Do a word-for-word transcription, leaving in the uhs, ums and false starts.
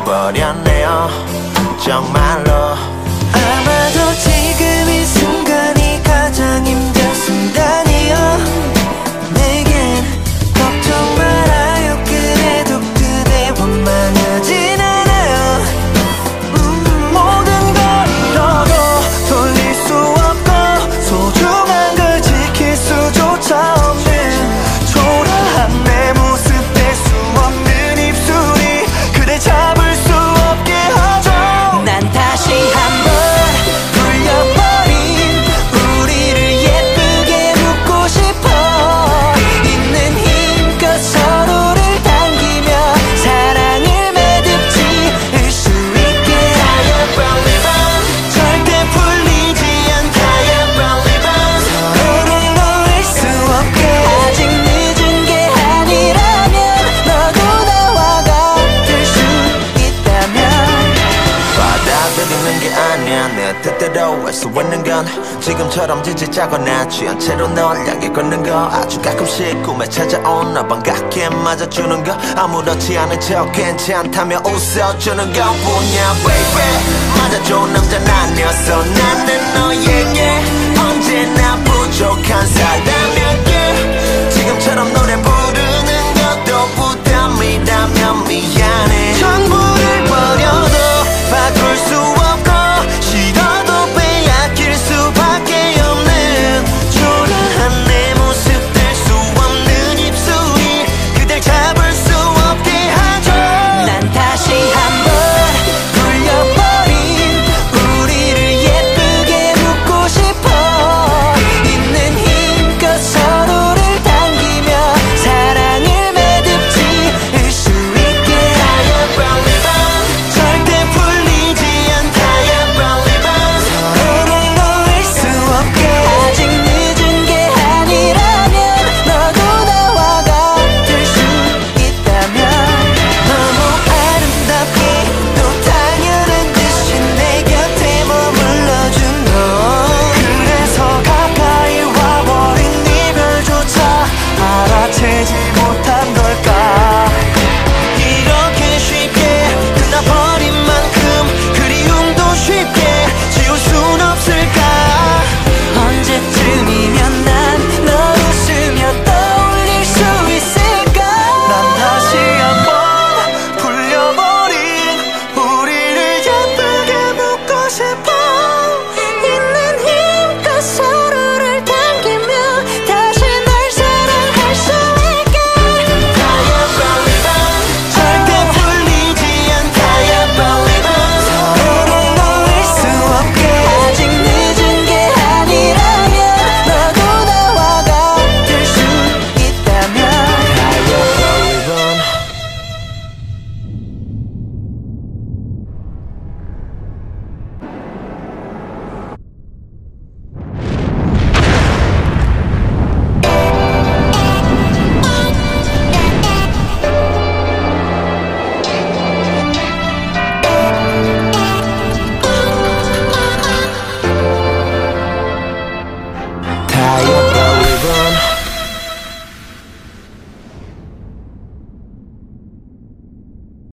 되어버렸네요 정말로. 아마도 지금 이 순간이 가장 힘든 순간이요. 내겐 걱정 말아요. 그래도 그대 원망하진 않아요. 음, 모든 걸 잃어도 돌릴 수 없고 소중한 걸 지킬 수조차 없는 초라한 내 모습 뗄 수 없는 입술이 그대 잡을 수 없게 하죠. 난 다시 한번 불려버린 우리를 예쁘게 묻고 싶어. 있는 힘껏 서로를 당기며 사랑을 매듭지을 수 있게. Tired Bradley Bones 절대 풀리지 않다. Tired Bradley Bones 서로를 놓을 수 없게. 아직 늦은 게 아니라면 너도 나와 같을 수 있다면. 받아들이는 게 아니야 내 뜻대로 할 수 있는 건 지금처럼 지지자거나 취한 채로 널 향해 걷는 거. 아주 가끔씩 꿈에 찾아온 너 반갑게 맞아주는 거. 아무렇지 않은 척 괜찮다며 웃어주는 것뿐이야 baby. 맞아줘 남자는 아니었어. 나는 너에게 언제나 부족한 사람이었게. 지금처럼 노래 부르